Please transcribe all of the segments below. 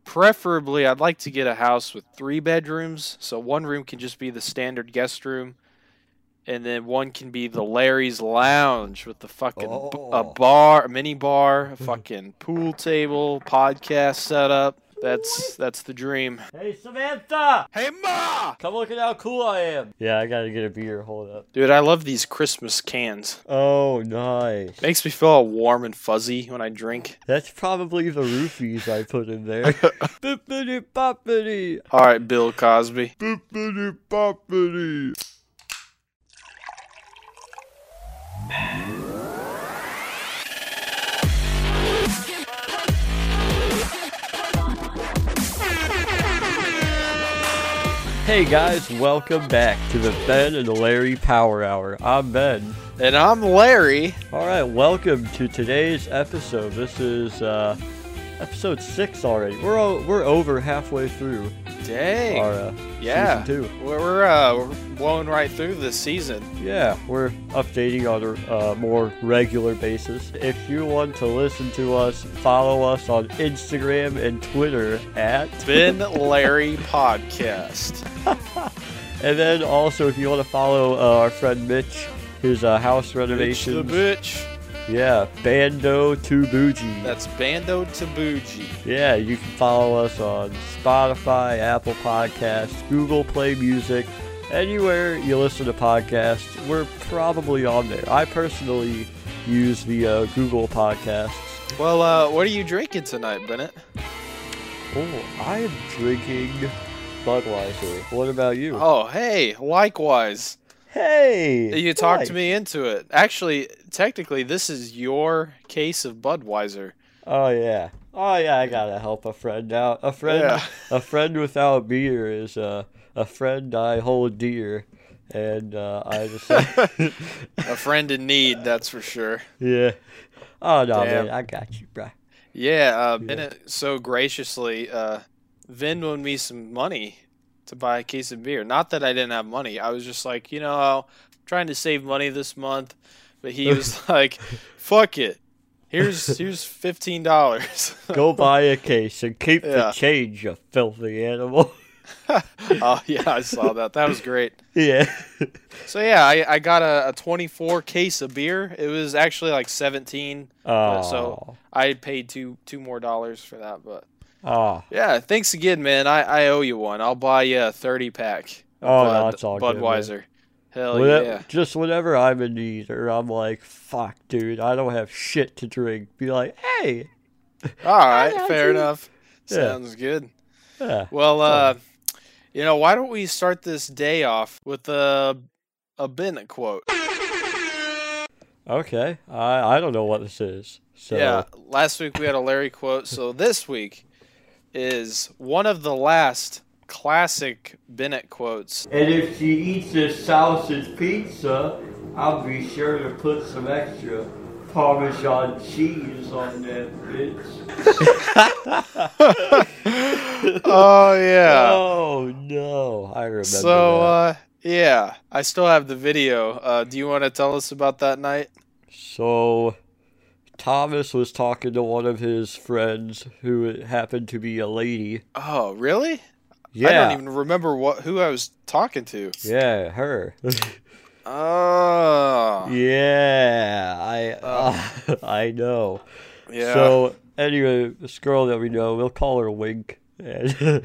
Preferably, I'd like to get a house with 3 bedrooms. So one room can just be the standard guest room, and then one can be the Larry's Lounge with the fucking a bar, a mini bar, a fucking pool table, podcast setup. That's the dream. Hey, Samantha! Hey, Ma! Come look at how cool I am. Yeah, I gotta get a beer. Hold up. Dude, I love these Christmas cans. Oh, nice. Makes me feel all warm and fuzzy when I drink. That's probably the roofies I put in there. Bippity boppity. All right, Bill Cosby. Bippity boppity. Hey guys, welcome back to the Ben and Larry Power Hour. I'm Ben. And I'm Larry. Alright, welcome to today's episode. This is episode 6 already. We're over halfway through. Dang. Our yeah. season 2. We're blowing right through this season. Yeah, we're updating on a more regular basis. If you want to listen to us, follow us on Instagram and Twitter at Ben Larry Podcast. And then also, if you want to follow our friend Mitch, his house renovations. Mitch the bitch. Yeah, Bando to Bougie. That's Bando to Bougie. Yeah, you can follow us on Spotify, Apple Podcasts, Google Play Music, anywhere you listen to podcasts. We're probably on there. I personally use the Google Podcasts. Well, what are you drinking tonight, Bennett? Oh, I am drinking Budweiser. What about you? Oh, hey, likewise. Hey! You talked me into it. Actually, technically, this is your case of Budweiser. Oh yeah, I gotta help a friend out. A friend without beer is a friend I hold dear, and I just a friend in need, that's for sure. Yeah. Oh no, Damn. man, I got you, bro. Yeah, Bennett so graciously Venmoed me some money to buy a case of beer. Not that I didn't have money. I was just like, I'm trying to save money this month. But he was like, fuck it. Here's $15. Go buy a case and keep the change, you filthy animal. Oh, yeah, I saw that. That was great. Yeah. So, yeah, I got a 24 case of beer. It was actually like 17. So I paid two more dollars for that. But yeah, thanks again, man. I owe you one. I'll buy you a 30-pack. No, it's all Budweiser. Good, Hell yeah. Just whenever I'm in need or I'm like, fuck, dude, I don't have shit to drink. Be like, hey. All right, fair enough. Sounds good. Yeah. Well, why don't we start this day off with a Bennett quote? Okay. I don't know what this is. So. Yeah, last week we had a Larry quote, so this week is one of the last classic Bennett quotes. And if she eats this sausage pizza, I'll be sure to put some extra Parmesan cheese on that bitch. Oh, yeah. Oh, no. I remember that. Yeah, I still have the video. Do you want to tell us about that night? So, Thomas was talking to one of his friends who happened to be a lady. Oh, really? Yeah. I don't even remember who I was talking to. Yeah, her. Oh. Yeah, I know. Yeah. So, anyway, this girl that we know, we'll call her Wink. And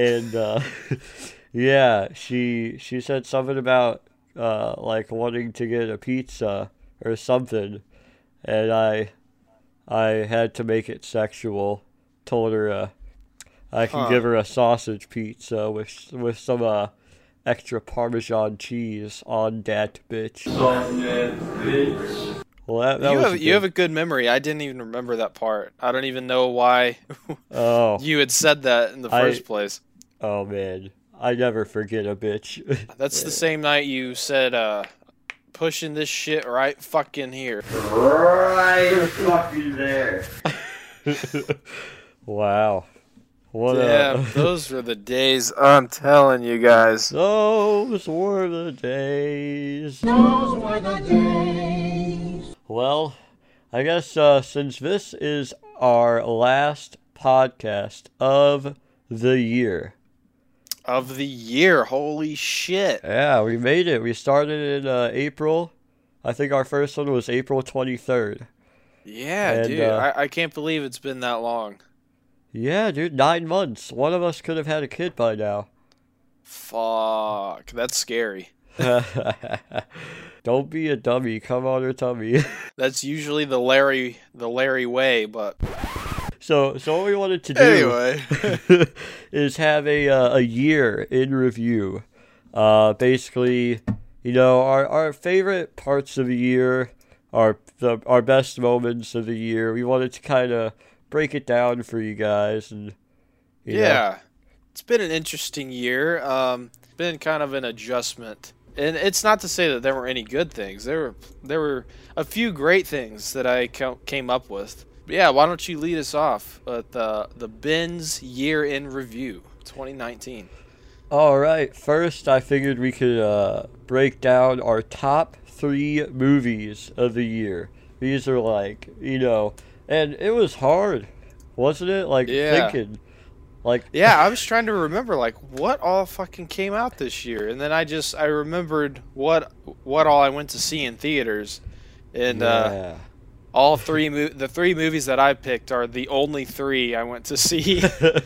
yeah, she said something about like wanting to get a pizza or something. And I had to make it sexual. Told her I can give her a sausage pizza with some extra Parmesan cheese on that bitch. On that bitch. Well, you have a good memory. I didn't even remember that part. I don't even know why you had said that in the first place. Oh, man. I never forget a bitch. That's the same night you said, pushing this shit right fucking here. Right fucking there. Wow. Those were the days, I'm telling you guys. Those were the days. Those were the days. Well, I guess since this is our last podcast of the year. Of the year. Holy shit. Yeah, we made it. We started in April. I think our first one was April 23rd. Yeah, dude. I can't believe it's been that long. Yeah, dude. 9 months. One of us could have had a kid by now. Fuck. That's scary. Don't be a dummy. Come on her tummy. That's usually the Larry way, but... So what we wanted to do anyway. is have a year in review. Basically, you know, our favorite parts of the year, our best moments of the year. We wanted to kind of break it down for you guys, and you know. It's been an interesting year. Been kind of an adjustment, and it's not to say that there were any good things. There were a few great things that I came up with. Yeah, why don't you lead us off with the Ben's Year in Review 2019? All right. First, I figured we could break down our top 3 movies of the year. These are like, you know, and it was hard, wasn't it? Like thinking, like yeah, I was trying to remember like what all fucking came out this year, and then I remembered what all I went to see in theaters, and all the 3 movies that I picked are the only 3 I went to see.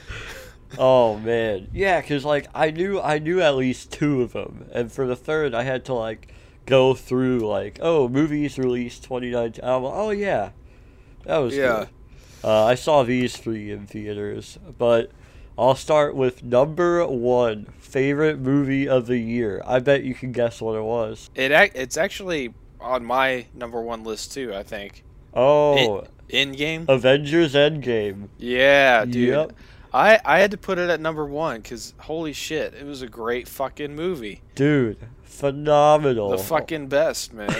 Oh man, yeah, cause like I knew at least 2 of them, and for the third I had to like go through like, oh, movies released 2019. Oh yeah, that was good. I saw these 3 in theaters, but I'll start with number 1 favorite movie of the year. I bet you can guess what it was. It's actually on my number 1 list too, I think. Oh, Endgame? Avengers Endgame. Yeah, dude. Yep. I had to put it at number 1 because holy shit, it was a great fucking movie. Dude, phenomenal. The fucking best, man.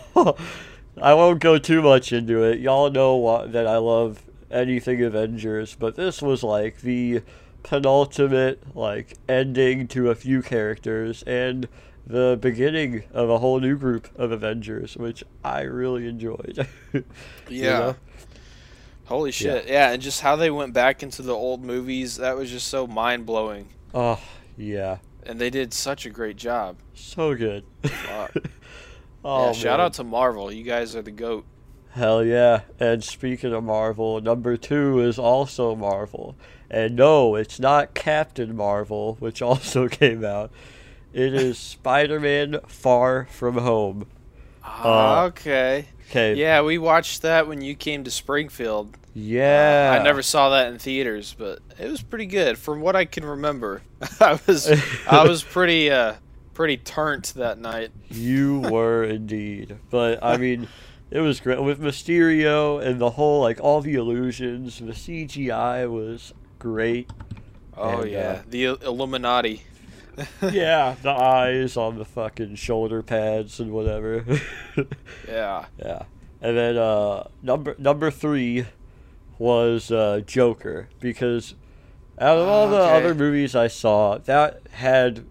I won't go too much into it. Y'all know that I love anything Avengers, but this was like the penultimate like ending to a few characters and the beginning of a whole new group of Avengers, which I really enjoyed. Yeah. You know? Holy shit. Yeah, and just how they went back into the old movies, that was just so mind-blowing. Oh, yeah. And they did such a great job. So good. Fuck. Oh, yeah, shout out to Marvel. You guys are the GOAT. Hell yeah. And speaking of Marvel, number 2 is also Marvel. And no, it's not Captain Marvel, which also came out. It is Spider-Man Far From Home. Okay. Okay. Yeah, we watched that when you came to Springfield. Yeah. I never saw that in theaters, but it was pretty good from what I can remember. I was pretty turnt that night. You were indeed. But I mean, it was great with Mysterio and the whole like all the illusions. The CGI was great. Oh and, yeah, the Illuminati. Yeah, the eyes on the fucking shoulder pads and whatever. Yeah. Yeah. And then number 3 was Joker, because out of all the other movies I saw, that had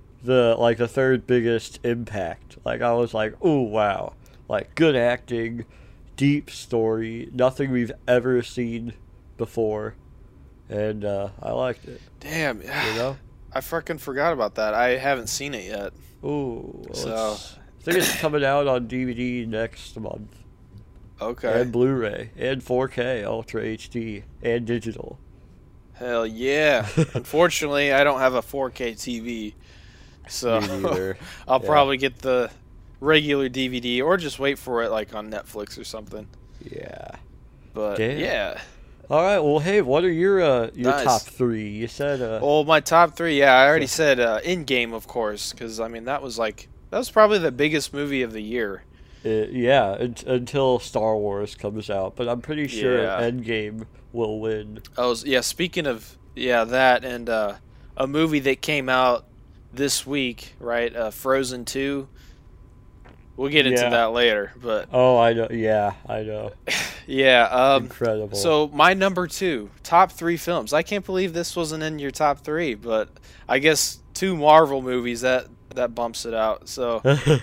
the third biggest impact. Like I was like, "Oh wow." Like good acting, deep story, nothing we've ever seen before. And I liked it. Damn. You know? I freaking forgot about that. I haven't seen it yet. Ooh. So I think it's coming out on DVD next month. Okay. And Blu-ray. And 4K Ultra HD. And digital. Hell yeah. Unfortunately, I don't have a 4K TV. So Me neither. I'll probably get the regular DVD or just wait for it like on Netflix or something. Yeah. But damn. yeah. All right. Well, hey, what are your Nice. top 3? You said Well, my top 3, yeah, I already said Endgame, of course, because I mean that was probably the biggest movie of the year. Yeah, until Star Wars comes out, but I'm pretty sure Yeah. Endgame will win. Yeah. Speaking of that and a movie that came out this week, right? Frozen 2. We'll get into that later, but Oh, I know. Yeah, I know. yeah. Incredible. So my number 2, top 3 films. I can't believe this wasn't in your top 3, but I guess 2 Marvel movies that bumps it out. So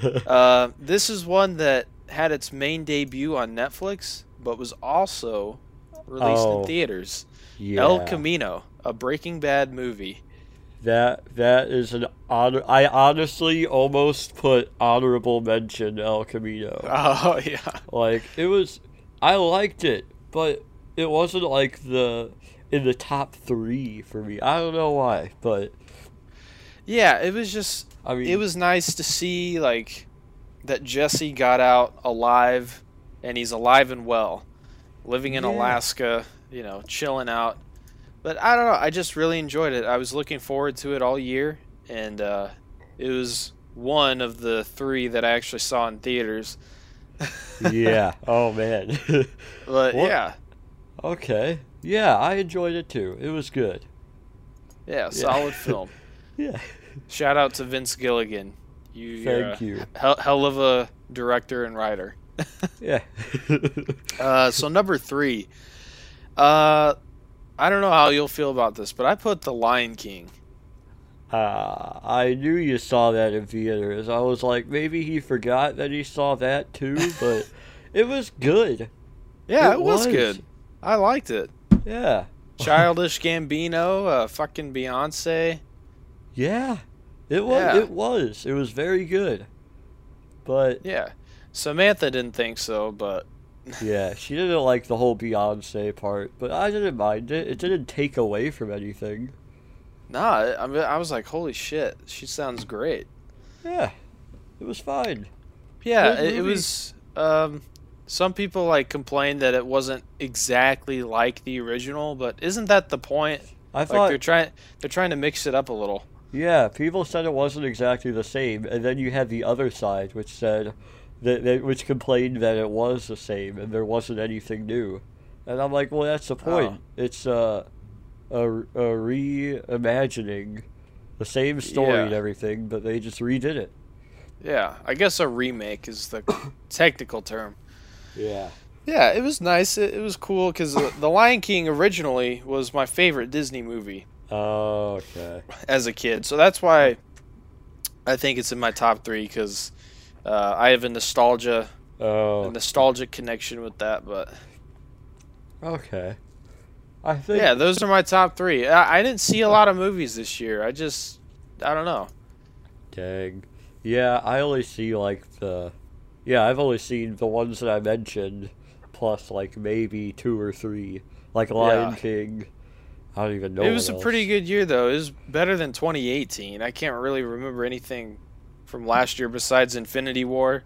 this is one that had its main debut on Netflix, but was also released in theaters. El Yeah. Camino, a Breaking Bad movie. That is an honor. I honestly almost put honorable mention El Camino. Oh yeah. Like it was, I liked it, but it wasn't like in the top 3 for me. I don't know why, but Yeah, it was just I mean, it was nice to see like that Jesse got out alive, and he's alive and well, living in Yeah. Alaska, chilling out. But I don't know, I just really enjoyed it. I was looking forward to it all year, and it was one of the 3 that I actually saw in theaters. yeah. Oh man. But What? yeah, Okay. Yeah, I enjoyed it too. It was good. solid film. Yeah. Shout out to Vince Gilligan. Thank you. Hell of a director and writer. Yeah. So number 3. I don't know how you'll feel about this, but I put The Lion King. I knew you saw that in theaters. I was like, maybe he forgot that he saw that too, but it was good. Yeah, it was good. I liked it. Yeah. Childish Gambino, fucking Beyonce. Yeah. It was. Yeah. It was. It was very good. But Yeah. Samantha didn't think so, but yeah, she didn't like the whole Beyonce part, but I didn't mind it. It didn't take away from anything. nah, I was like, holy shit, she sounds great. Yeah. It was fine. Yeah, Good it movie. was. Some people like complained that it wasn't exactly like the original, but isn't that the point? I Like thought they're trying to mix it up a little. yeah, people said it wasn't exactly the same, and then you had the other side, which said which complained that it was the same and there wasn't anything new. And I'm like, well, that's the point. It's a reimagining the same story Yeah. and everything, but they just redid it. Yeah, I guess a remake is the technical term. Yeah. Yeah, it was nice. It was cool because The Lion King originally was my favorite Disney movie Oh, okay. as a kid. So that's why I think it's in my top 3 because I have a nostalgic connection with that. But Okay. I think. yeah, those are my top 3. I didn't see a lot of movies this year. I don't know. Dang. Yeah, I only see like Yeah, I've only seen the ones that I mentioned, plus like maybe 2 or 3, like Lion Yeah. King. I don't even know. It was a what pretty else. good year though. It was better than 2018. I can't really remember anything from last year besides Infinity War.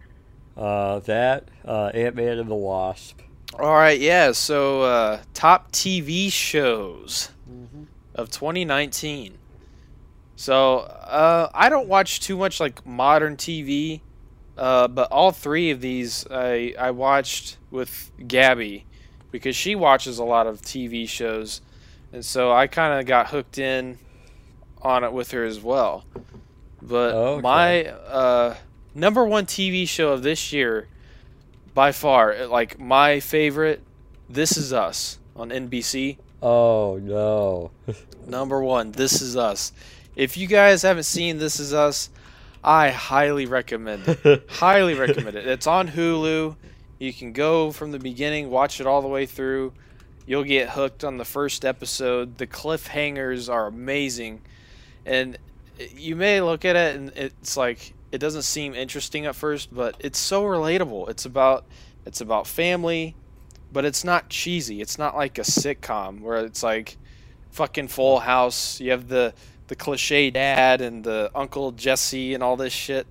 Ant-Man and the Wasp. All right, yeah. So top TV shows of 2019. So I don't watch too much like modern TV, but all 3 of these I watched with Gabby because she watches a lot of TV shows, and so I kind of got hooked in on it with her as well. But Okay. my number 1 TV show of this year, by far, like my favorite, This Is Us on NBC. Oh no. Number 1, This Is Us. If you guys haven't seen This Is Us, I highly recommend it. Highly recommend it. It's on Hulu. You can go from the beginning, watch it all the way through. You'll get hooked on the first episode. The cliffhangers are amazing. And you may look at it and it's like it doesn't seem interesting at first, but it's so relatable. It's about family, but it's not cheesy. It's not like a sitcom where it's like fucking Full House. You have the cliche dad and the Uncle Jesse and all this shit.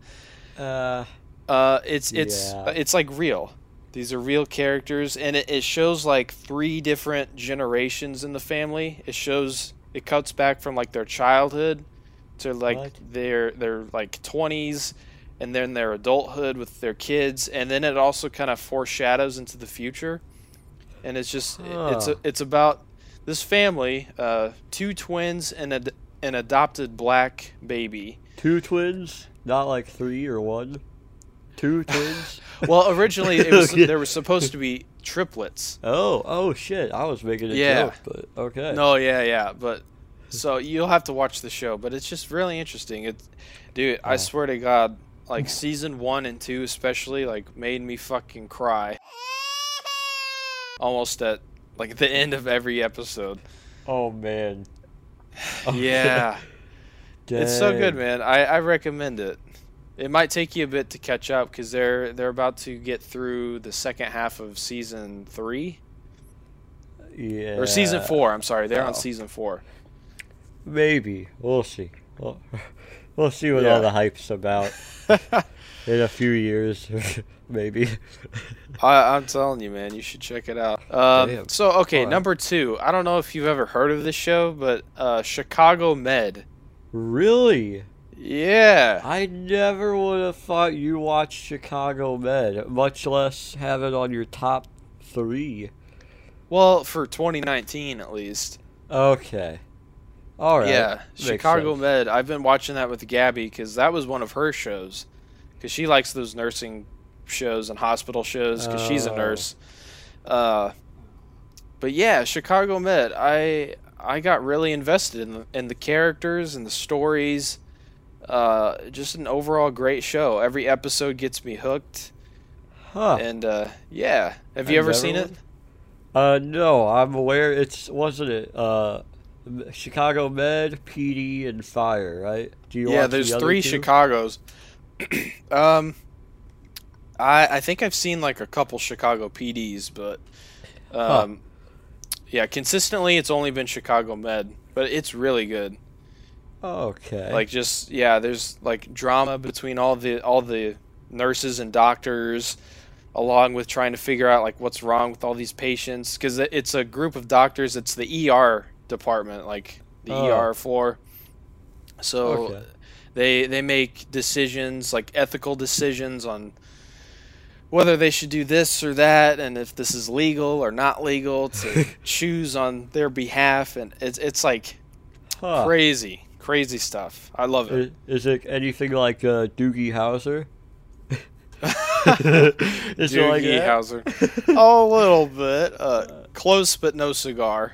It's Yeah. it's like real. These are real characters, and it shows like 3 different generations in the family. It cuts back from like their childhood to like What? their like 20s, and then their adulthood with their kids, and then it also kind of foreshadows into the future. And it's just Huh. it's about this family, 2 twins and an adopted black baby. 2 twins, not like 3 or 1. 2 twins. Well, originally Yeah. there was supposed to be triplets. Oh shit! I was making a Yeah. joke, but okay. No, yeah, but so you'll have to watch the show, but it's just really interesting. Dude, I swear to God, like season 1 and 2 especially, like made me fucking cry. Almost at like the end of every episode. Oh man. Yeah. It's so good, Dang. man. I recommend it. It might take you a bit to catch up because they're about to get through the second half of season 3 or season Yeah. 4. I'm sorry, they're on Oh, season 4. maybe. We'll see. We'll see what all Yeah. the hype's about in a few years, maybe. I'm telling you, man, you should check it out. Damn. So okay, All right. number 2. I don't know if you've ever heard of this show, but Chicago Med. Really? Yeah. I never would have thought you watched Chicago Med, much less have it on your top three. Well, for 2019 at least. Okay. All right. Yeah, Makes Chicago sense. Med. I've been watching that with Gabby because that was one of her shows. Because she likes those nursing shows and hospital shows because she's a Oh. nurse. Uh, but yeah, Chicago Med. I got really invested in the characters and the stories. Just an overall great show. Every episode gets me hooked. Huh. And yeah, have I you ever never seen it? would. No, I'm aware. Wasn't it Chicago Med, PD, and Fire, right? Do you Yeah, watch the there's other 3 two? Chicago's. um, I think I've seen like a couple Chicago PDs, but Huh. um, yeah, consistently it's only been Chicago Med, but it's really good. Okay. Like just yeah, there's like drama between all the nurses and doctors, along with trying to figure out like what's wrong with all these patients because it's a group of doctors. It's the ER department, like the Oh. ER floor. So Okay. they make decisions like ethical decisions on whether they should do this or that and if this is legal or not legal to choose on their behalf, and it's like Huh. crazy stuff. I love it. Is it anything like Doogie Howser? Is it like Doogie that? Howser. A little bit. Close but no cigar.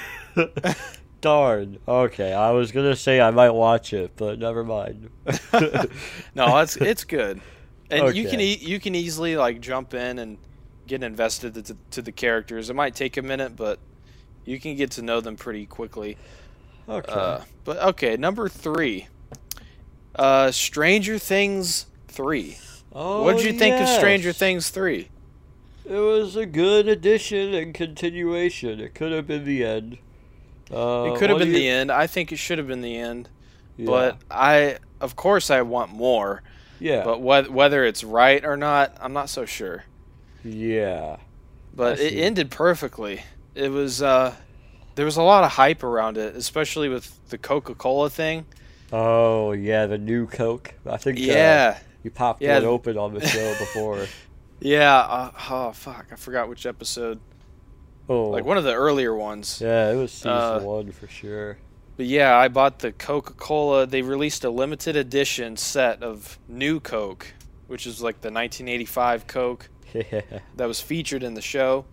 Darn. Okay, I was gonna say I might watch it, but never mind. No, it's good. And Okay. you can easily like jump in and get invested to the characters. It might take a minute, but you can get to know them pretty quickly. Okay. But okay, number 3. Stranger Things 3. Oh, What did you think of Stranger yes. Things 3? It was a good addition and continuation. It could have been the end. It could have What do been the you? end. I think it should have been the end. Yeah. But of course, I want more. Yeah. But whether it's right or not, I'm not so sure. Yeah. I But it see. ended perfectly. It was there was a lot of hype around it, especially with the Coca-Cola thing. Oh, yeah, the new Coke. I think Yeah, you popped yeah, one open on the show before. yeah. Oh fuck, I forgot which episode. Like Oh, one of the earlier ones. yeah, it was season Uh, one for sure. but yeah, I bought the Coca-Cola. They released a limited edition set of New Coke, which is like the 1985 Coke Yeah. that was featured in the show.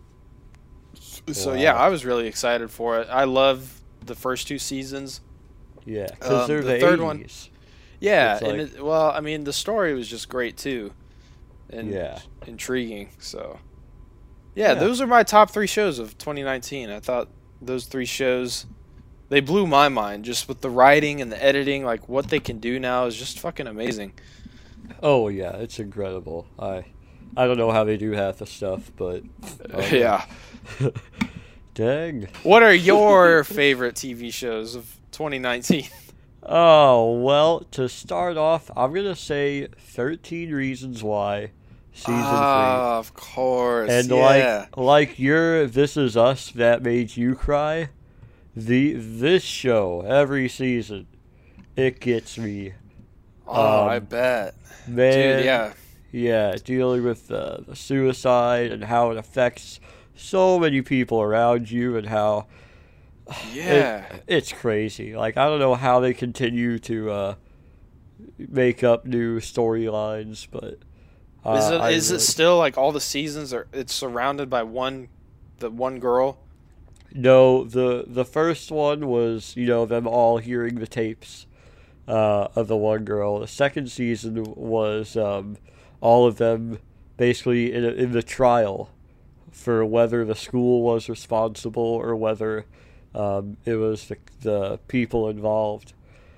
So yeah, Wow. I was really excited for it. I love the first 2 seasons. Yeah, because they're The the third one, 80s. yeah, It's and like, well, I mean, the story was just great too, and yeah. intriguing. So yeah, Yeah. those are my top 3 shows of 2019. I thought those 3 shows, they blew my mind just with the writing and the editing. Like what they can do now is just fucking amazing. Oh, yeah, it's incredible. I don't know how they do half the stuff, but Yeah. Dang. What are your favorite TV shows of 2019? Oh, well, to start off, I'm gonna say 13 Reasons Why, season 3. Ah, of course. And Yeah. like your This Is Us that made you cry, this show every season, it gets me. Oh, I Um, bet. Man, Dude, yeah. yeah, dealing with the suicide and how it affects so many people around you and how Yeah. it's crazy. Like I don't know how they continue to make up new storylines, but I Is it really still like all the seasons are it's surrounded by the one girl? no. The first one was them all hearing the tapes of the one girl. The second season was all of them basically in the trial for whether the school was responsible or whether It was the people involved.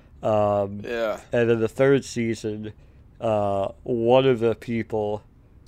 Yeah. And then the third season, one of the people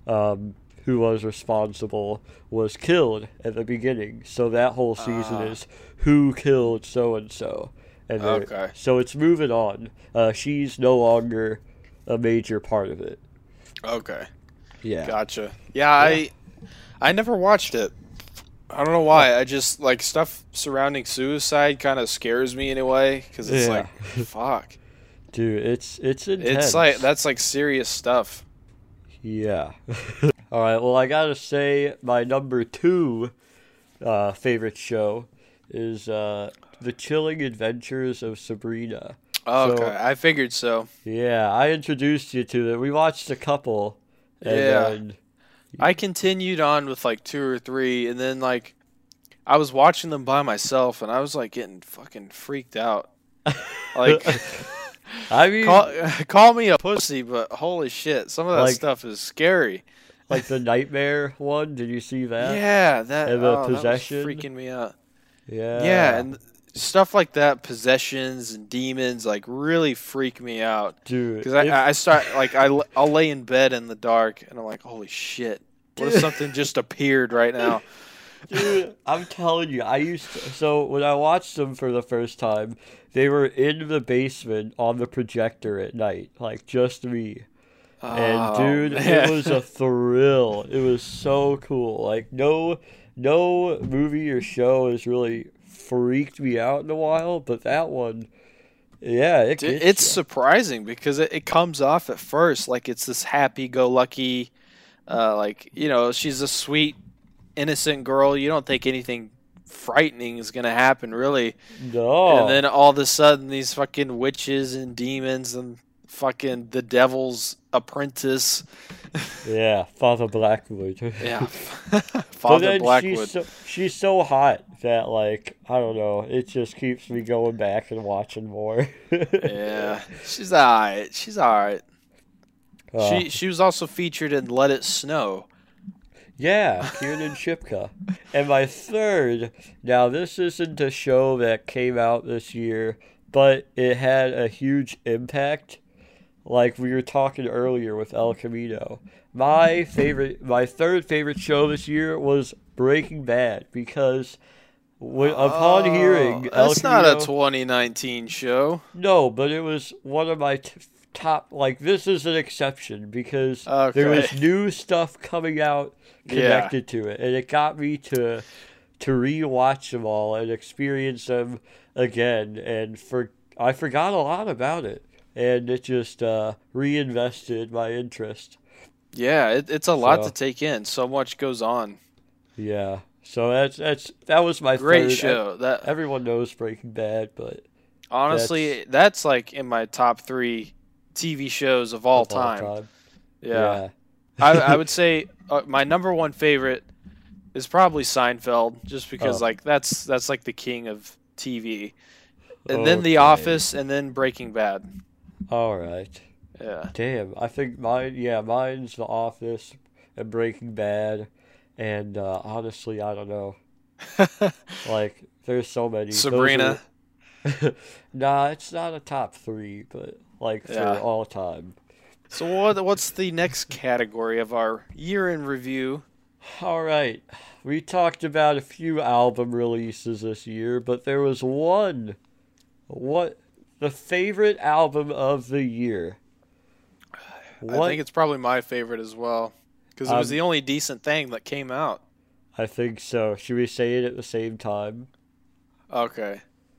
who was responsible was killed at the beginning. So that whole season is who killed so and so. Okay. So it's moving on. She's no longer a major part of it. Okay. Yeah. Gotcha. Yeah, I never watched it. I don't know why. I just like stuff surrounding suicide kind of scares me in a way because it's like, fuck, dude, it's intense. It's like that's like serious stuff. Yeah. All right. Well, I gotta say my number 2 favorite show is The Chilling Adventures of Sabrina. Okay, so, I figured so. Yeah, I introduced you to it. We watched a couple. And then I continued on with like 2 or 3, and then like I was watching them by myself, and I was like getting fucking freaked out. Like, I mean, call me a pussy, but holy shit, some of that stuff is scary. Like the nightmare one, did you see that? Yeah, that and the possession, that was freaking me out. Yeah, and stuff like that, possessions and demons, like really freak me out, dude. Because I start like I'll lay in bed in the dark and I'm like, holy shit, what if something just appeared right now? Dude, I'm telling you, so when I watched them for the first time, they were in the basement on the projector at night, like just me. And dude, it was a thrill. It was so cool. Like no movie or show has really freaked me out in a while, but that one, yeah, it's surprising because it comes off at first like it's this happy-go-lucky, like, you know, she's a sweet, innocent girl. You don't think anything frightening is gonna happen, really. No. And then all of a sudden, these fucking witches and demons and fucking the devil's apprentice. Yeah, Father Blackwood. Yeah, Father Blackwood. She's so hot that, like, I don't know, it just keeps me going back and watching more. Yeah, she's alright. She's alright. She was also featured in Let It Snow. Yeah, Kiernan Shipka. And my third, now this isn't a show that came out this year, but it had a huge impact. Like we were talking earlier with El Camino. My third favorite show this year was Breaking Bad because upon hearing El Camino, that's not a 2019 show. No, but it was one of my top. Like this is an exception because there was new stuff coming out connected to it, and it got me to rewatch them all and experience them again. And I forgot a lot about it. And it just reinvested my interest. Yeah, it's a lot to take in. So much goes on. Yeah, so that was my great third. show. Everyone knows Breaking Bad, but honestly, that's like in my top 3 TV shows of all time. Yeah. I would say my number 1 favorite is probably Seinfeld, just because like that's like the king of TV, and then The Office, and then Breaking Bad. All right. Yeah. Damn, I think mine's The Office and Breaking Bad, and honestly, I don't know. Like, there's so many. Sabrina. Nah, it's not a top 3, but like for all time. So what's the next category of our year in review? All right. We talked about a few album releases this year, but there was one. The favorite album of the year. I think it's probably my favorite as well, because it was the only decent thing that came out. I think so. Should we say it at the same time? Okay.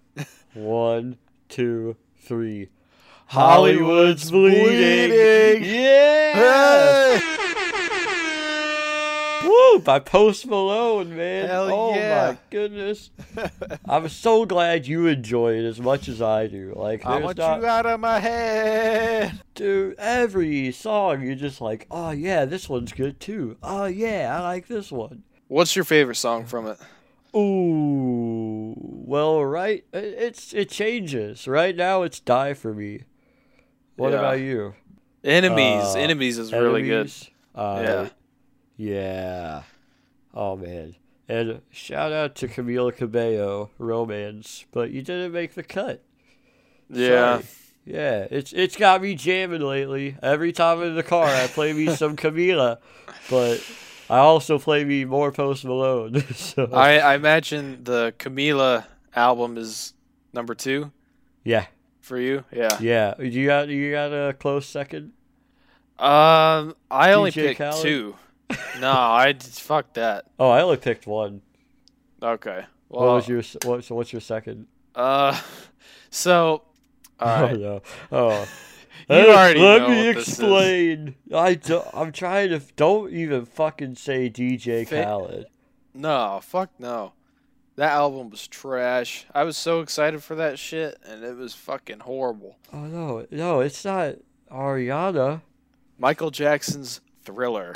1, 2, 3. Hollywood's Bleeding. Yeah! Hey! Woo! By Post Malone, man. Hell yeah. My goodness. I'm so glad you enjoy it as much as I do. Like, I want you out of my head. Dude, every song you're just like, oh yeah, this one's good too. Oh yeah, I like this one. What's your favorite song from it? Ooh, well, right. It changes. Right now, it's Die For Me. What about you? Enemies is really good. Yeah. Oh man, And shout out to Camila Cabello, Romance, but you didn't make the cut. Yeah. Sorry. Yeah, it's got me jamming lately. Every time I'm in the car, I play me some Camila, but I also play me more Post Malone. So. I imagine the Camila album is number 2 Yeah. for you. Yeah. Yeah. You got a close second? I only DJ picked Khaled? 2. No, fuck that. Oh, I only picked one. Okay. Well, What's your second? So, all right. Oh no. Oh. You already Let know me what this is. explain. I'm trying to. Don't even fucking say DJ Khaled. No, fuck no. That album was trash. I was so excited for that shit, and it was fucking horrible. Oh no, it's not Ariana. Michael Jackson's Thriller.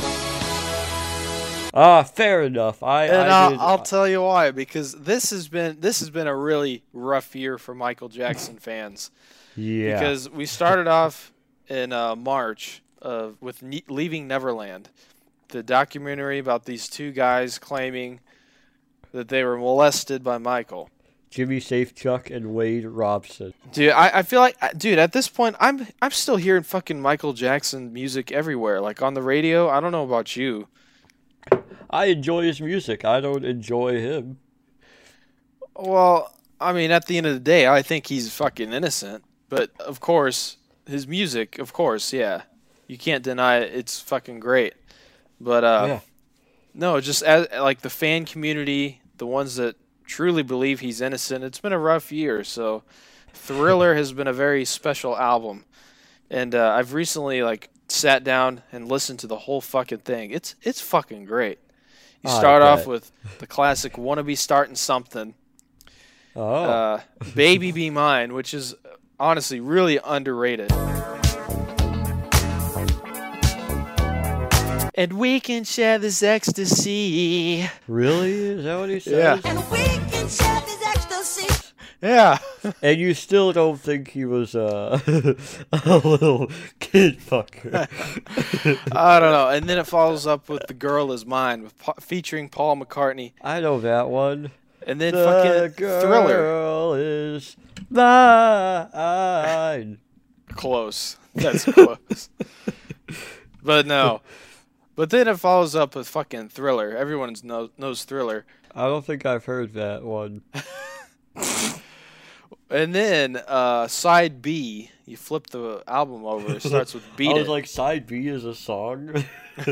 Fair enough. I'll tell you why, because this has been a really rough year for Michael Jackson fans. Yeah. Because we started off in March with Leaving Neverland, the documentary about these 2 guys claiming that they were molested by Michael. Jimmy Safechuck and Wade Robson. Dude, I feel like, at this point, I'm still hearing fucking Michael Jackson music everywhere, like on the radio. I don't know about you. I enjoy his music. I don't enjoy him. Well, I mean, at the end of the day, I think he's fucking innocent. But, of course, his music, of course, yeah. You can't deny it. It's fucking great. But, Yeah. no, just like the fan community, the ones that truly believe he's innocent, it's been a rough year. So, Thriller has been a very special album. And I've recently, sat down and listened to the whole fucking thing. It's fucking great. You start off with the classic Wanna Be Starting Something. Oh. Baby Be Mine, which is honestly really underrated. And we can share this ecstasy. Really? Is that what he says? Yeah. And we can share this ecstasy. Yeah. And you still don't think he was a little kid fucker? I don't know. And then it follows up with The Girl Is Mine, featuring Paul McCartney. I know that one. And then The fucking Thriller. girl is mine. Close. That's close. But no. But then it follows up with fucking Thriller. Everyone knows Thriller. I don't think I've heard that one. And then side B, you flip the album over. It starts with Beat I It. was like, side B is a song?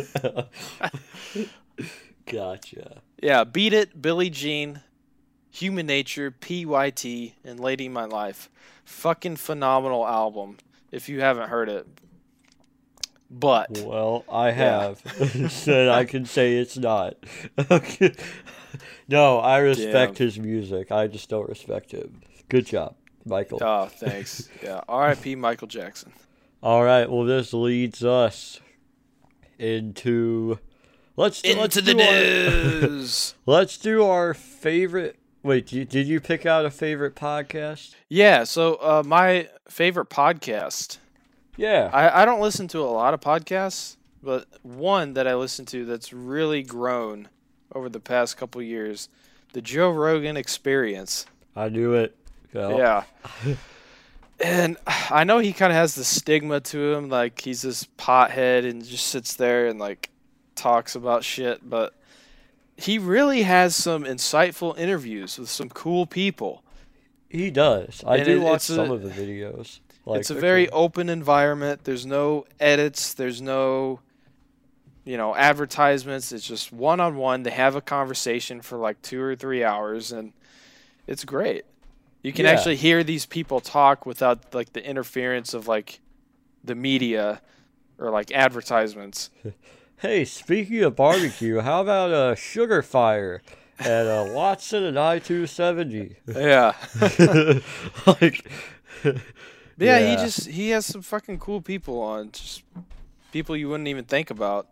Gotcha. Yeah, Beat It, Billie Jean, Human Nature, PYT, and Lady My Life. Fucking phenomenal album if you haven't heard it. But Well, I have. Said I can say it's not. Okay. No, I respect his music. I just don't respect him. Good job, Michael. oh, thanks. Yeah, R.I.P. Michael Jackson. All right. Well, this leads us into let's do news. let's do our favorite. Wait, did you pick out a favorite podcast? Yeah, so my favorite podcast. Yeah. I don't listen to a lot of podcasts, but one that I listen to that's really grown over the past couple years, the Joe Rogan Experience. I knew it. Well, Yeah. And I know he kind of has the stigma to him, like he's this pothead and just sits there and talks about shit, but he really has some insightful interviews with some cool people. He does. I And do watch it's some a- of the videos. It's a they're very cool. open environment. There's no edits. There's no, advertisements. It's just one-on-one. They have a conversation for 2 or 3 hours, and it's great. You can Yeah. actually hear these people talk without the interference of the media or advertisements. Hey, speaking of barbecue, how about a Sugar Fire and a Watson and I-270? Yeah. Like, Yeah, Yeah. he has some fucking cool people on, just people you wouldn't even think about.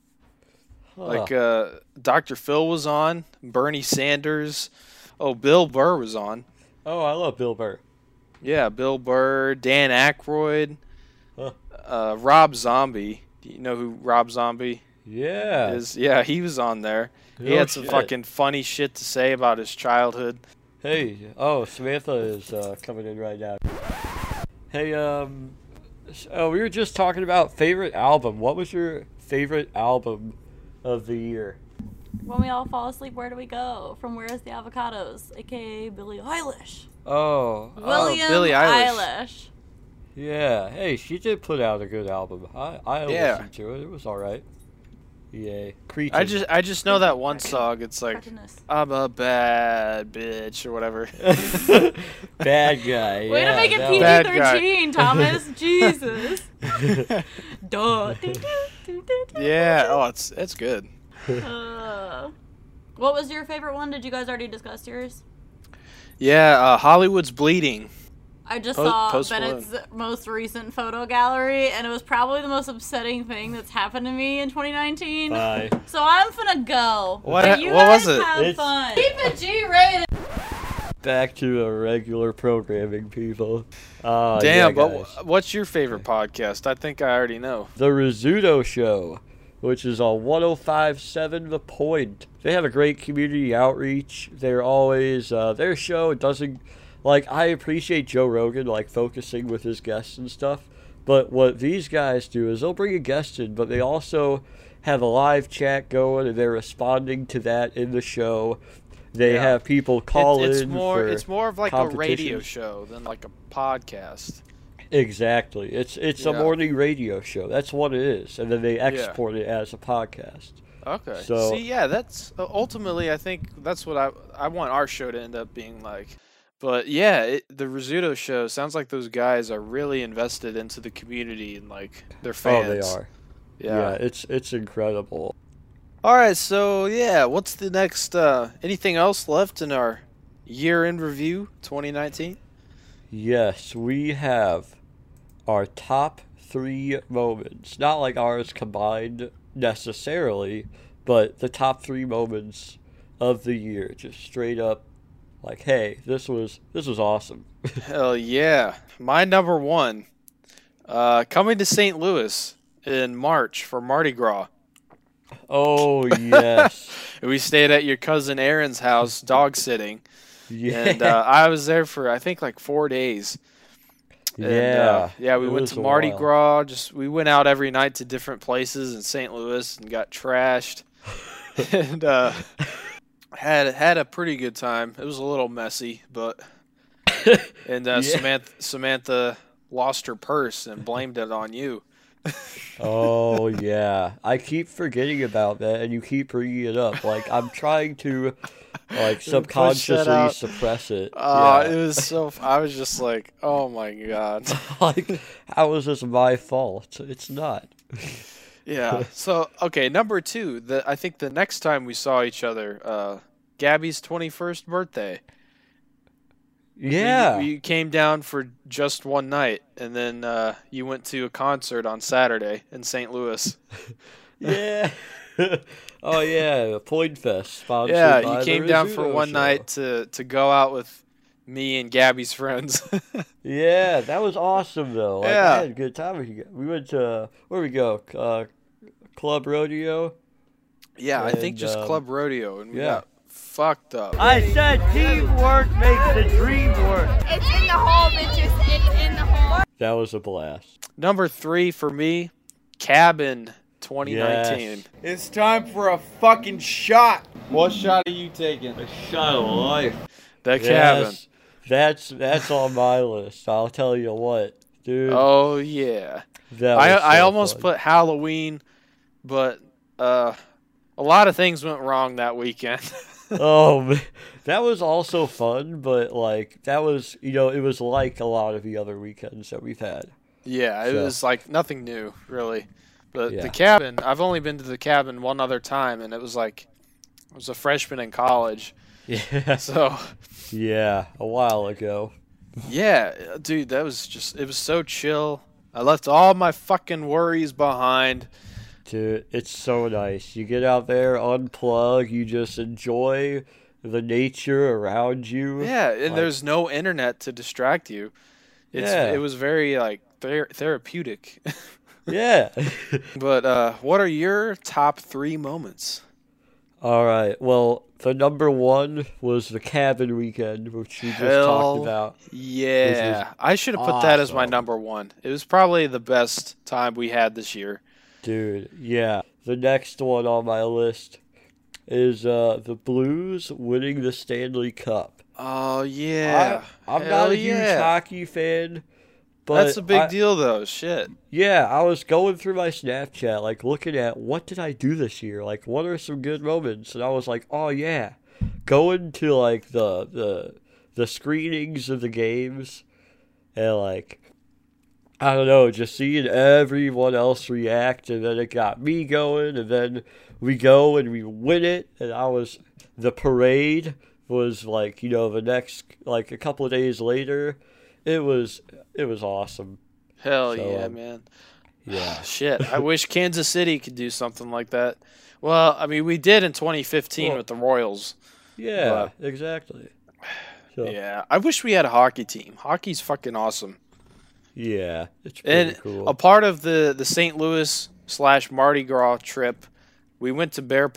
Dr. Phil was on, Bernie Sanders, Bill Burr was on. Oh, I love Bill Burr. Yeah, Bill Burr, Dan Aykroyd, Huh. Rob Zombie. Do you know who Rob Zombie? Yeah. Yeah, he was on there. He Oh, had some shit. fucking funny shit to say about his childhood. Hey, Samantha is coming in right now. Hey, we were just talking about favorite album. What was your favorite album of the year? When we all fall asleep, where do we go? From Where's the Avocados, aka Billie Eilish. Oh, Billie Eilish. yeah. Hey, she did put out a good album. I Yeah. listened to it. It was all right. Yay. Creature. I just know that one song. It's like Cartoonist. I'm a bad bitch or whatever. Bad guy. Way yeah, to make it that Bad guy. PG-13, Thomas. Jesus. Duh. Yeah. Oh, it's good. What was your favorite one? Did you guys already discuss yours? Yeah. Hollywood's Bleeding. I just Post- saw Post Bennett's most recent photo gallery, and it was probably the most upsetting thing that's happened to me in 2019. Bye. So I'm finna go. What- But you what guys was it? have It's- fun. Keep it G-rated. Back to a regular programming, people. Damn. yeah, But guys. what's your favorite podcast? I think I already know. The Rizzuto Show, which is on 105.7 The Point. They have a great community outreach. They're always, their show doesn't, like, I appreciate Joe Rogan, like, focusing with his guests and stuff. But what these guys do is they'll bring a guest in, but they also have a live chat going, and they're responding to that in the show. They Yeah. have people call it's in more. for It's more of like a radio competitions. show than like a podcast. Exactly. It's a Yeah. morning radio show. That's what it is. And then they export it as a podcast. Okay. So- See, yeah, that's ultimately I think that's what I want our show to end up being like. But yeah, the Rizzuto Show sounds like those guys are really invested into the community and like their fans. Oh, they are. Yeah. it's incredible. All right, so yeah, what's the next? Anything else left in our year in review 2019? Yes, we have our top 3 moments. Not like ours combined necessarily, but the top 3 moments of the year. Just straight up like, hey, this was awesome. Hell yeah! My number one, coming to St. Louis in March for Mardi Gras. Oh, yes. We stayed at your cousin Aaron's house, dog sitting, Yeah. and I was there for I think like 4 days. And, yeah. we It went was to a Mardi while. Gras. We went out every night to different places in St. Louis and got trashed, and had a pretty good time. It was a little messy, but and Yeah. Samantha lost her purse and blamed it on you. Oh, yeah. I keep forgetting about that, and you keep bringing it up. Like, I'm trying to, like, subconsciously out. suppress it. It Yeah. was so. I was just like, oh my god. Like, how is this my fault? It's not. Yeah. So okay, number 2. I think the next time we saw each other, Gabby's 21st birthday. Yeah. You came down for just one night, and then you went to a concert on Saturday in St. Louis. Yeah. Oh, yeah. Point Fest. Sponsored Yeah, by you the came down for Rizzuto one Show. night to go out with me and Gabby's friends. Yeah, that was awesome, though. Like, Yeah. I had a good time with you guys. We went to, where we go? Club Rodeo? Yeah, I think And, just Club Rodeo, and we yeah. got fucked up. I said teamwork makes the dream work. It's in the hole, bitches. It's in the hole. That was a blast. Number 3 for me, Cabin 2019. Yes. It's time for a fucking shot. What shot are you taking? A shot of life. The Cabin. Yes, that's on my list. I'll tell you what, dude. Oh yeah. that was I so almost fun. put Halloween, but a lot of things went wrong that weekend. Oh, man. That was also fun, but like that was, it was like a lot of the other weekends that we've had. Yeah, it So- was like nothing new, really. But Yeah. the Cabin, I've only been to the Cabin one other time, and it was like I was a freshman in college. Yeah, So, yeah, a while ago. yeah, dude, it was so chill. I left all my fucking worries behind. Dude, it's so nice. You get out there, unplug, you just enjoy the nature around you. Yeah, and Like- there's no internet to distract you. Yeah. It was very like therapeutic. Yeah. But what are your top 3 moments? All right. Well, the number one was the cabin weekend, which we just talked about. Yeah. I should have put that as my awesome. number 1. It was probably the best time we had this year. Dude, yeah. The next one on my list is the Blues winning the Stanley Cup. Oh, yeah. I'm Hell not a huge yeah. hockey fan, but That's a big deal, though. Shit. yeah, I was going through my Snapchat, like looking at what did I do this year? Like, what are some good moments? And I was like, oh yeah, going to like the screenings of the games, and like I don't know, just seeing everyone else react, and then it got me going, and then we go and we win it, and the parade was like, the next, like a couple of days later, it was awesome. Hell So, yeah, man. Yeah. Shit. I wish Kansas City could do something like that. Well, I mean, we did in 2015 with the Royals. Yeah, exactly. So, Yeah. I wish we had a hockey team. Hockey's fucking awesome. yeah, it's pretty And cool. a part of the St. Louis / Mardi Gras trip, we went to Ballpark.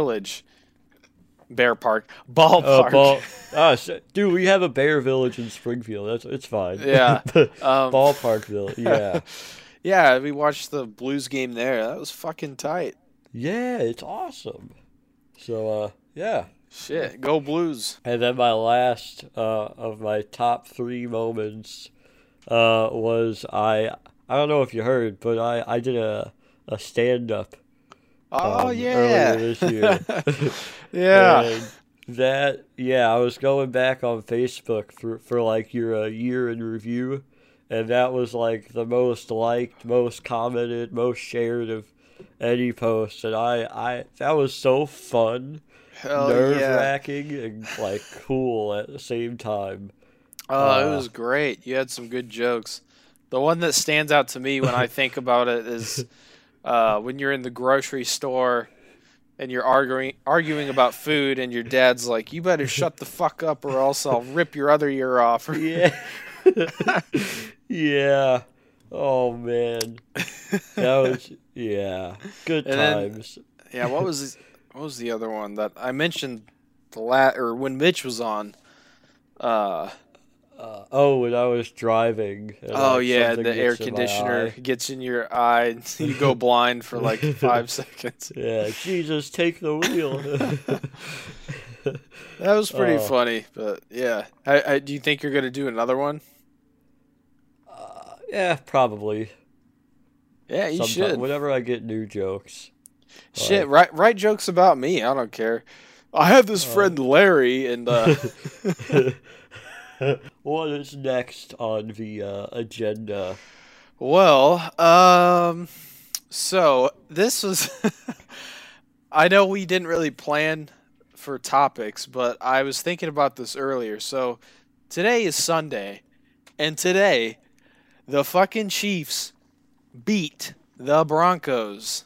Dude, we have a Bear Village in Springfield. It's fine. Yeah. Ballpark Village. Yeah. Yeah, we watched the Blues game there. That was fucking tight. Yeah, it's awesome. So, yeah. Shit, go Blues. And then my last of my top 3 moments was I don't know if you heard, but I did a stand up. Oh Earlier this year. Yeah. And I was going back on Facebook for like your year in review, and that was like the most liked, most commented, most shared of any post, and that was so fun, Hell nerve yeah. wracking, and like cool at the same time. Oh, it was great. You had some good jokes. The one that stands out to me when I think about it is when you're in the grocery store and you're arguing about food, and your dad's like, "You better shut the fuck up, or else I'll rip your other ear off." Yeah. Yeah. Oh man. That was good And then- times. Yeah. What was the other one that I mentioned? Or when Mitch was on. When I was driving. And, Oh like, yeah, something the air gets in my conditioner eye. gets in your eye, and you go blind for like 5 seconds. Yeah, Jesus, take the wheel. That was pretty Oh. funny, but yeah. Do you think you're gonna do another one? Yeah, probably. Yeah, you Sometime, should. whenever I get new jokes. Shit, write jokes about me. I don't care. I have this friend Larry, and What is next on the agenda? well, so this was. I know we didn't really plan for topics, but I was thinking about this earlier. So today is Sunday, and today the fucking Chiefs beat the Broncos.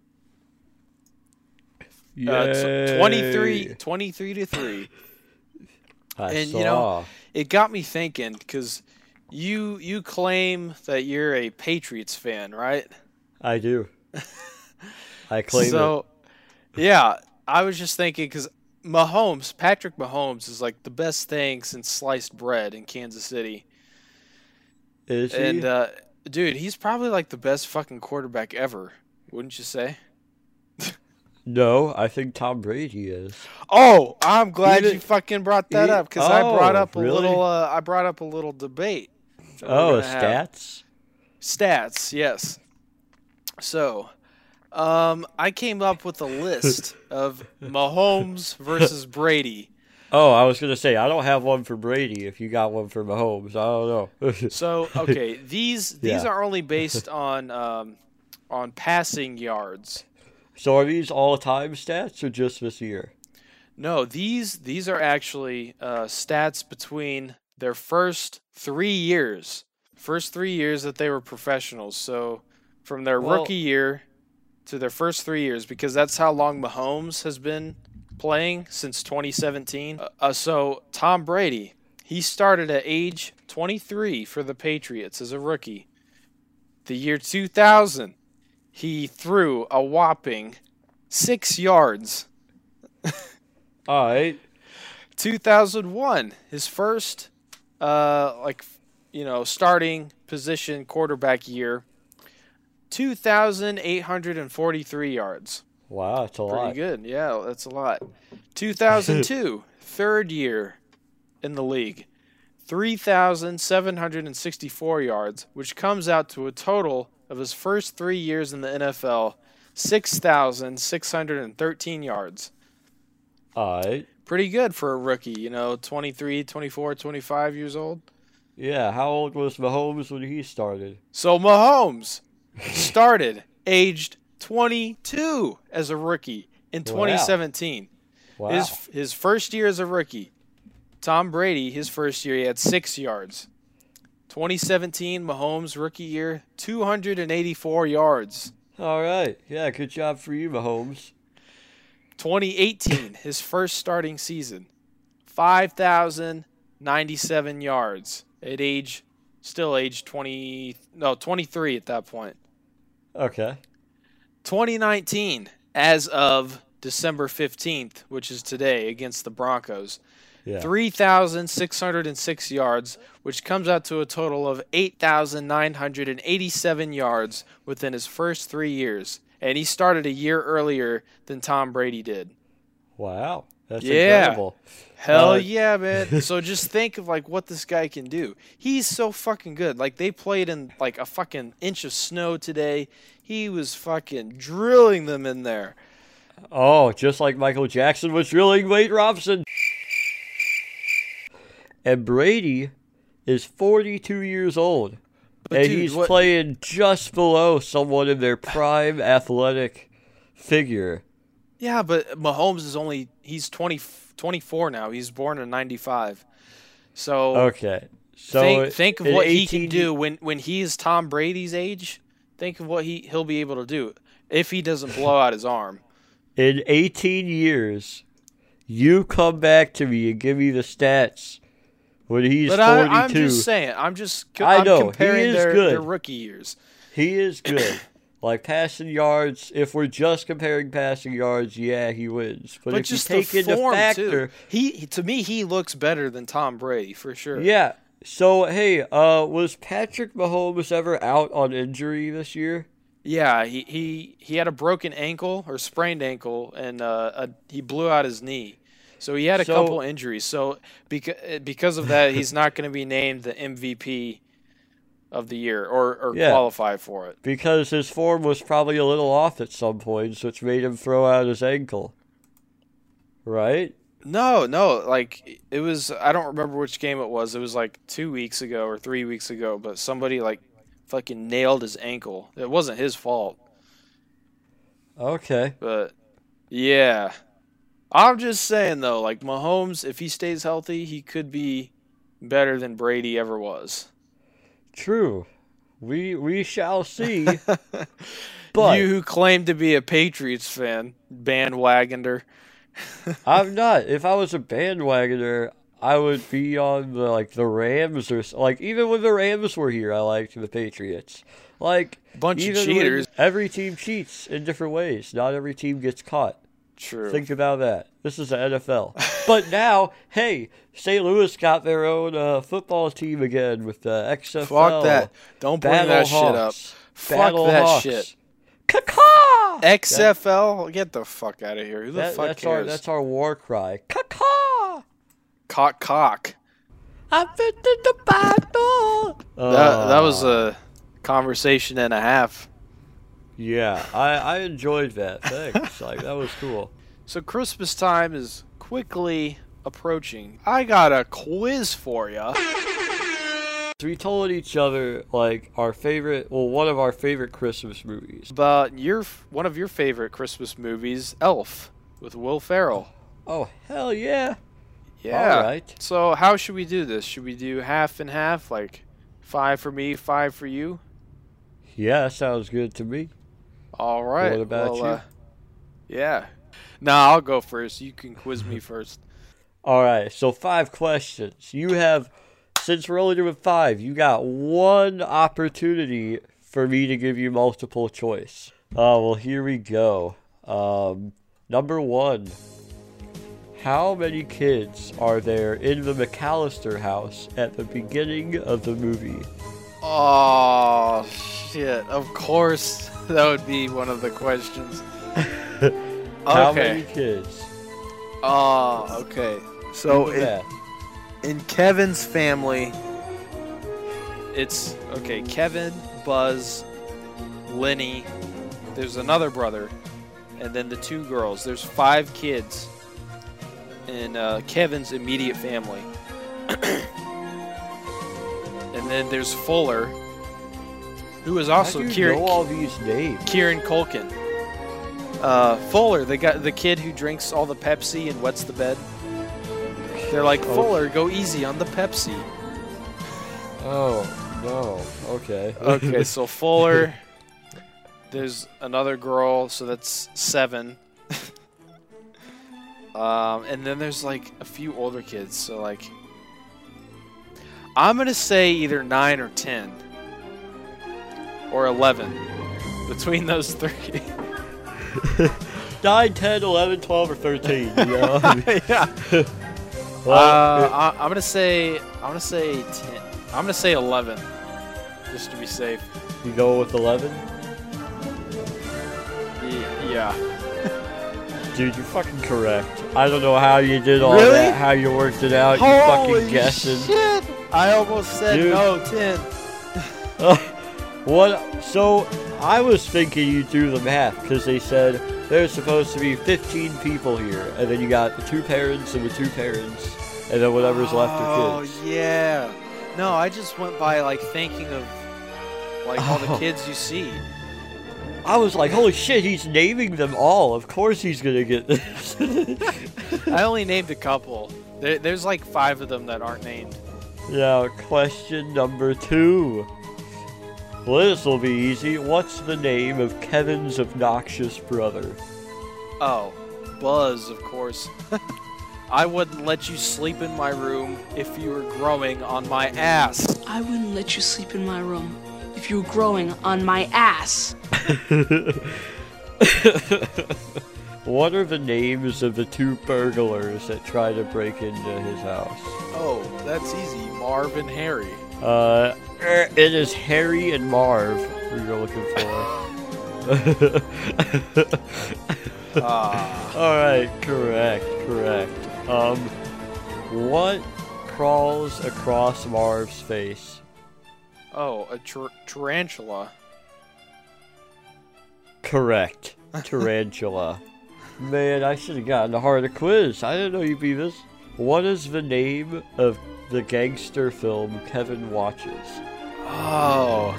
Yay. 23 to 3. I and, saw. you know, It got me thinking, because you claim that you're a Patriots fan, right? I do. I claim So, yeah, I was just thinking, because Patrick Mahomes is like the best thing since sliced bread in Kansas City. it. Is he? And, dude, he's probably like the best fucking quarterback ever, wouldn't you say? No, I think Tom Brady is. Oh, I'm glad Even- you fucking brought that up, because I brought up a really? little. I brought up a little debate. that we're Oh, gonna have. stats? Stats, yes. So, I came up with a list of Mahomes versus Brady. Oh, I was gonna say I don't have one for Brady. If you got one for Mahomes, I don't know. So, okay, these Yeah. are only based on passing yards. So are these all-time stats or just this year? No, these are actually stats between their first 3 years. First 3 years that they were professionals. So from their Well- rookie year to their first 3 years, because that's how long Mahomes has been playing since 2017. So Tom Brady, he started at age 23 for the Patriots as a rookie. The year 2000, he threw a whopping 6 yards. All right. 2001, his first, starting position quarterback year, 2,843 yards. Wow, that's a lot. Pretty good. Yeah, that's a lot. 2002, third year in the league, 3,764 yards, which comes out to a total of his first 3 years in the NFL, 6,613 yards. All right. Pretty good for a rookie, 23, 24, 25 years old. Yeah, how old was Mahomes when he started? So Mahomes started aged 22 as a rookie in 2017. Wow. His first year as a rookie. Tom Brady, his first year, he had 6 yards. 2017, Mahomes, rookie year, 284 yards. All right. Yeah, good job for you, Mahomes. 2018, his first starting season, 5,097 yards at still age 23 at that point. Okay. 2019, as of December 15th, which is today, against the Broncos, 3,606 yards, which comes out to a total of 8,987 yards within his first 3 years. And he started a year earlier than Tom Brady did. Wow. That's incredible. Hell yeah, man. So just think of what this guy can do. He's so fucking good. They played in a fucking inch of snow today. He was fucking drilling them in there. Oh, just like Michael Jackson was drilling Wade Robson. And Brady is 42 years old. And dude, he's playing just below someone in their prime athletic figure. Yeah, but Mahomes he's 24 now. He's born in 95. So okay. So think of what he can do when he's Tom Brady's age. Think of what he'll be able to do if he doesn't blow out his arm. In 18 years, you come back to me and give me the stats when he's 42. I'm just saying. I'm comparing their rookie years. He is good. Passing yards, if we're just comparing passing yards, yeah, he wins. But if just you take into factor, to me, he looks better than Tom Brady for sure. Yeah. So hey, was Patrick Mahomes ever out on injury this year? Yeah, he had a broken ankle or sprained ankle, and he blew out his knee. So he had a couple injuries. So because of that, he's not going to be named the MVP of the year or qualify for it. Because his form was probably a little off at some points, which made him throw out his ankle. Right? No. It was, I don't remember which game it was. It was 2 weeks ago or 3 weeks ago, but somebody fucking nailed his ankle. It wasn't his fault. Okay. But, yeah. I'm just saying, though, Mahomes, if he stays healthy, he could be better than Brady ever was. True. We shall see. But you who claim to be a Patriots fan, bandwagoner. I'm not. If I was a bandwagoner, I would be on the Rams or even when the Rams were here, I liked the Patriots. Bunch of cheaters. Every team cheats in different ways. Not every team gets caught. True. Think about that. This is the NFL. But now, hey, St. Louis got their own football team again with the XFL. Fuck that. Don't bring that shit up. Fuck that shit. Caw-caw! XFL? Get the fuck out of here. Who the fuck cares? That's our war cry. Caw-caw! Cock. I fit in the Bible. That was a conversation and a half. Yeah, I enjoyed that. Thanks. That was cool. So Christmas time is quickly approaching. I got a quiz for you. So we told each other our favorite, one of our favorite Christmas movies. About one of your favorite Christmas movies, Elf, with Will Ferrell. Oh, hell yeah. Yeah. All right. So how should we do this? Should we do half and half, 5 for me, 5 for you? Yeah, that sounds good to me. All right. What about you? Yeah. I'll go first. You can quiz me first. All right. So 5 questions. You have, since we're only doing 5, you got 1 opportunity for me to give you multiple choice. Well, here we go. Number 1. How many kids are there in the McAllister house at the beginning of the movie? Oh, shit. Of course, that would be one of the questions. How Okay. many kids? Oh, okay. So, Do the math. in Kevin's family, it's, okay, Kevin, Buzz, Lenny, there's another brother, and then the 2 girls. There's 5 kids in Kevin's immediate family. And then there's Fuller, who is also How do you know all these names? Kieran Culkin. Fuller, the kid who drinks all the Pepsi and wets the bed. They're like, Fuller, go easy on the Pepsi. Oh, no. Okay. Okay, so Fuller. There's another girl, so that's 7. And then there's like a few older kids, so like I'm gonna say either 9 or 10 or 11 between those 3. 9, 10, 11, 12, or 13. You know? Yeah. Well, I'm gonna say 10. I'm gonna say 11, just to be safe. you go with 11? Yeah. Dude, you're fucking correct. I don't know how you did all Really? that, how you worked it out. You fucking guessing. shit! I almost said Dude. no 10. What? So, I was thinking you do the math, because they said there's supposed to be 15 people here, and then you got the 2 parents and the 2 parents, and then whatever's left are kids. Oh yeah. No, I just went by like thinking of like all the Oh. kids you see. I was like, holy shit, he's naming them all. Of course he's gonna get this. I only named a couple. There's like 5 of them that aren't named. Now, question number 2. Well, this will be easy. What's the name of Kevin's obnoxious brother? Oh, Buzz, of course. I wouldn't let you sleep in my room if you were growing on my ass. I wouldn't let you sleep in my room if you were growing on my ass. What are the names of the 2 burglars that try to break into his house? Oh, that's easy. Marv and Harry. It is Harry and Marv who you're looking for. Alright, correct. What crawls across Marv's face? Oh, a tarantula. Correct. Tarantula. Man, I should have gotten a harder quiz. I didn't know you'd be this. What is the name of the gangster film Kevin watches? Oh.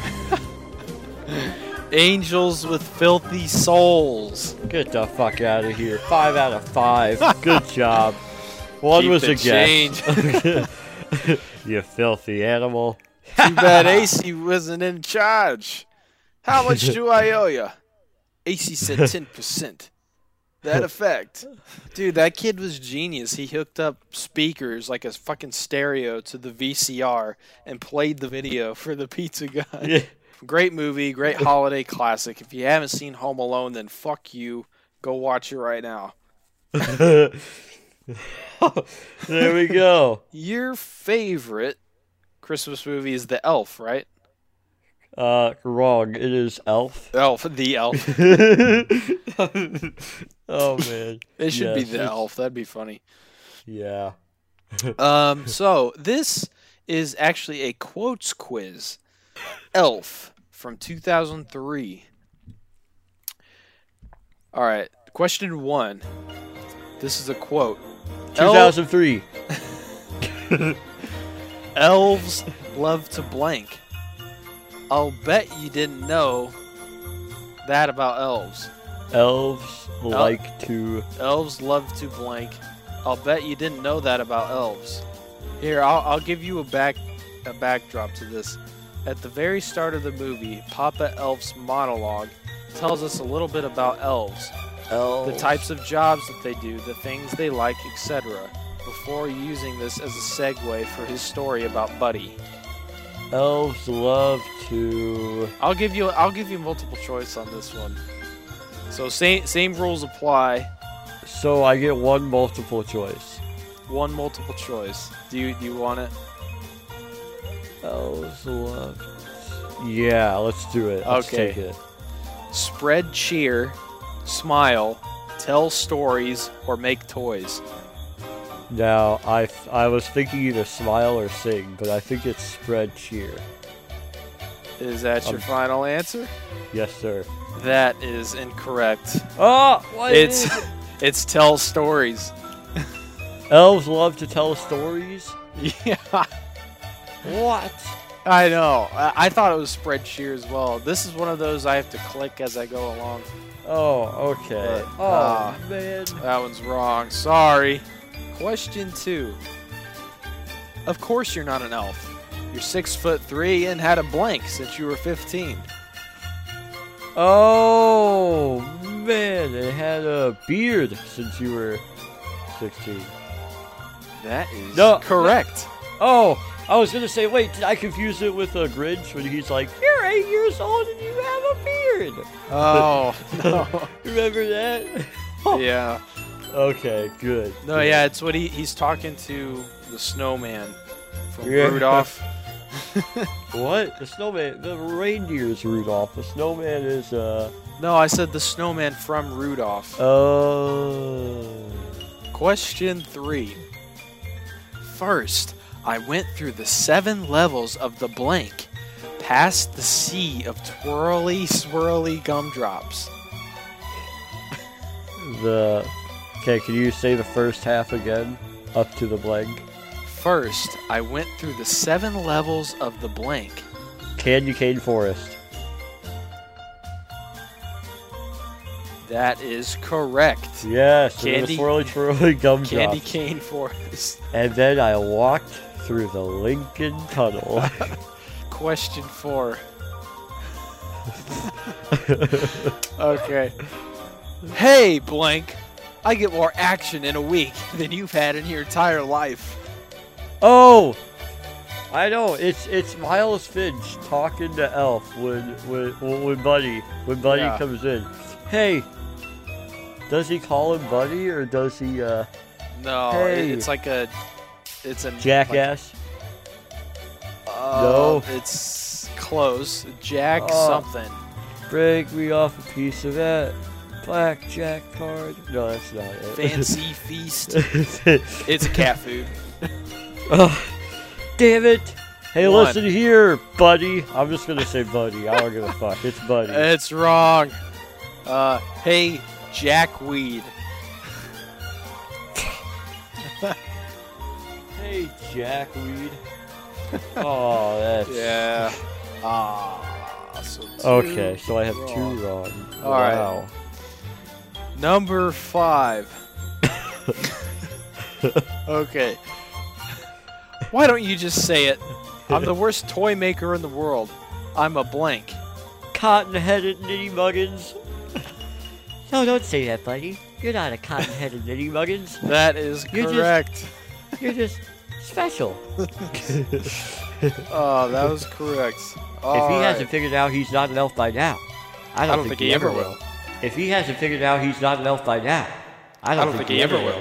Angels with Filthy Souls. Get the fuck out of here. 5 out of 5. Good job. One Keep was the a guess. You filthy animal. Too bad AC wasn't in charge. How much do I owe you? AC said 10%. That effect. Dude, that kid was genius. He hooked up speakers like a fucking stereo to the VCR and played the video for the pizza guy. Yeah. Great movie, great holiday classic. If you haven't seen Home Alone, then fuck you. Go watch it right now. There we go. Your favorite Christmas movie is The Elf, right? Wrong. It is Elf. The Elf. Oh, man. It should be Yes, The it's- Elf. That'd be funny. Yeah. So this is actually a quotes quiz. Elf from 2003. All right, question 1. This is a quote. 2003. Elves love to blank. I'll bet you didn't know that about elves. Elves like to... Elves love to blank. I'll bet you didn't know that about elves. Here, I'll give you a backdrop to this. At the very start of the movie, Papa Elf's monologue tells us a little bit about elves, Elves. the types of jobs that they do, the things they like, etc., before using this as a segue for his story about Buddy. Elves love to. I'll give you multiple choice on this one. So same rules apply. So I get one multiple choice. One multiple choice. Do you want it? Elves love. Yeah, let's do it. Let's Okay. take it. Spread cheer, smile, tell stories, or make toys. Now, I was thinking either smile or sing, but I think it's spread cheer. Is that your final answer? Yes, sir. That is incorrect. Oh, what It's is it? it's tell stories. Elves love to tell stories? Yeah, What? I know. I thought it was spread cheer as well. This is one of those I have to click as I go along. Oh, okay. But, Oh, man. That one's wrong. Sorry. Question 2. Of course you're not an elf. You're 6'3" and had a blank since you were 15. Oh, man. It had a beard since you were 16. That is No. correct. Oh, I was going to say, wait, did I confuse it with a Grinch when he's like, you're 8 years old and you have a beard? Oh, no. Remember that? Yeah. Okay, good. No, good. yeah, it's what he's talking to the snowman from Yeah. Rudolph. What? The snowman, the reindeer is Rudolph. The snowman is, No, I said the snowman from Rudolph. Oh. Question 3. First, I went through the 7 levels of the blank, past the sea of twirly, swirly gumdrops. Okay, can you say the first half again? Up to the blank. First, I went through the 7 levels of the blank. Candy cane forest. That is correct. Yes, Candy- the swirly twirly gumdrops. Candy cane forest. And then I walked through the Lincoln Tunnel. Question 4. Okay. Hey, blank. I get more action in a week than you've had in your entire life. Oh, I know. It's Miles Finch talking to Elf when Buddy Yeah. comes in. Hey, does he call him Buddy or does he No, Hey. it's like it's a jackass? Like, No. it's close. Jack Oh. something. Break me off a piece of that blackjack card. No, that's not it. Fancy feast. It's a cat food. Oh, damn it! Hey, One. listen here, Buddy. I'm just gonna say Buddy. I don't give a fuck. It's Buddy. It's wrong. Hey, Jackweed. Hey, Jackweed. Oh, that's Yeah. So two okay. So I have wrong. 2 wrong. All right. Wow. Number 5. Okay. Why don't you just say it? I'm the worst toy maker in the world. I'm a blank. Cotton-headed Nitty Muggins. No, don't say that, Buddy. You're not a cotton-headed Nitty Muggins. That is You're just- correct. You're just special. Oh, that was correct. If he hasn't figured out he's not an elf by now, I don't think he ever will. If he hasn't figured out he's not an elf by now, I don't think he ever will.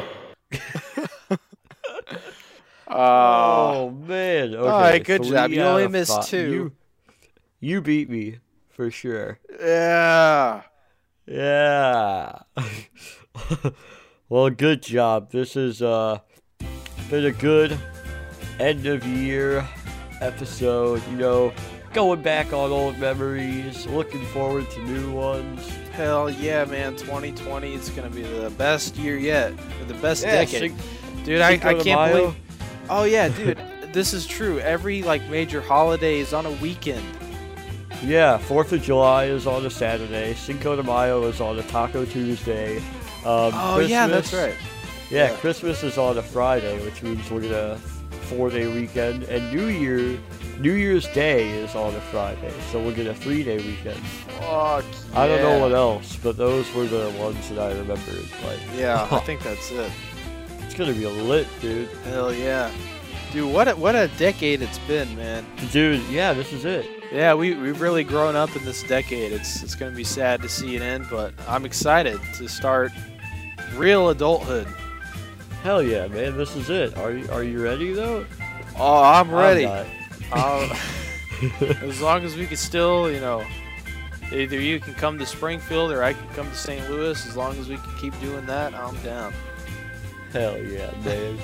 Oh man! Okay, all right, good job. 3 You out only of missed 5. 2. You beat me for sure. Yeah. Yeah. Well, good job. This has been a good end of year episode. You know, going back on old memories, looking forward to new ones. Hell yeah, man. 2020 is going to be the best year yet. Or the best Yeah, decade. Dude, I Cinco de can't Mayo. believe... Oh, yeah, dude. This is true. Every, major holiday is on a weekend. Yeah, 4th of July is on a Saturday. Cinco de Mayo is on a Taco Tuesday. Oh, yeah, that's Christmas- right. Yeah, Yeah. Christmas is on a Friday, which means we're gonna 4-day weekend, and New Year's Day is on a Friday, so we'll get a 3-day weekend. Fuck I don't know yeah. what else, but those were the ones that I remembered. Like, Yeah, I think that's it. it's gonna be lit, dude. Hell yeah. Dude, what a decade it's been, man. Dude, yeah, this is it. Yeah, we've really grown up in this decade. It's going to be sad to see it end, but I'm excited to start real adulthood. Hell yeah, man, this is it. Are you ready though? Oh, I'm ready. I'm As long as we can still, either you can come to Springfield or I can come to St. Louis. As long as we can keep doing that, I'm down. Hell yeah, man.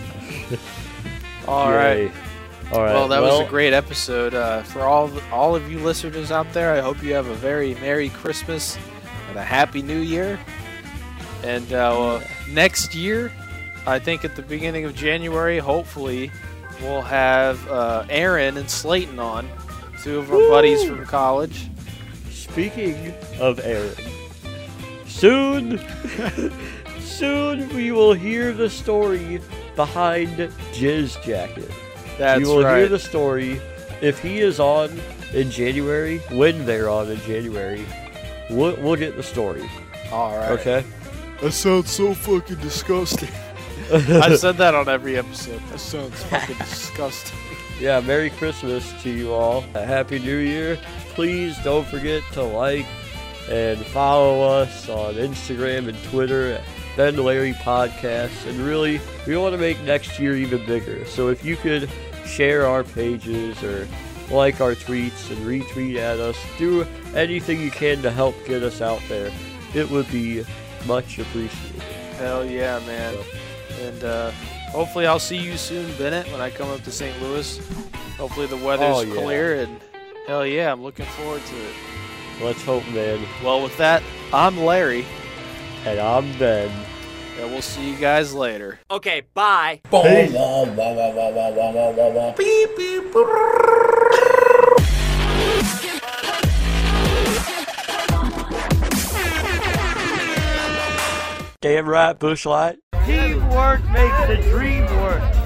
All right. Well, that was a Well, great episode. For all of you listeners out there, I hope you have a very Merry Christmas and a Happy New Year. And next year, I think at the beginning of January, hopefully, we'll have Aaron and Slayton on, two of our buddies from college. Speaking of Aaron, soon we will hear the story behind Jizz Jacket. That's you will right. hear the story. If he is on in January, when they're on in January, we'll get the story. All right. Okay? That sounds so fucking disgusting. I've said that on every episode. That sounds fucking disgusting. Yeah, Merry Christmas to you all. A Happy New Year. Please don't forget to like and follow us on Instagram and Twitter at Ben Larry Podcast. And really, we want to make next year even bigger. So if you could share our pages or like our tweets and retweet at us, do anything you can to help get us out there, it would be much appreciated. Hell yeah, man. And hopefully I'll see you soon, Bennett, when I come up to St. Louis. Hopefully the weather's yeah. clear, and hell yeah, I'm looking forward to it. Let's hope, man. Well, with that, I'm Larry, And I'm Ben. and we'll see you guys later. Okay, bye. Damn right, Bushlight. Teamwork makes the dream work.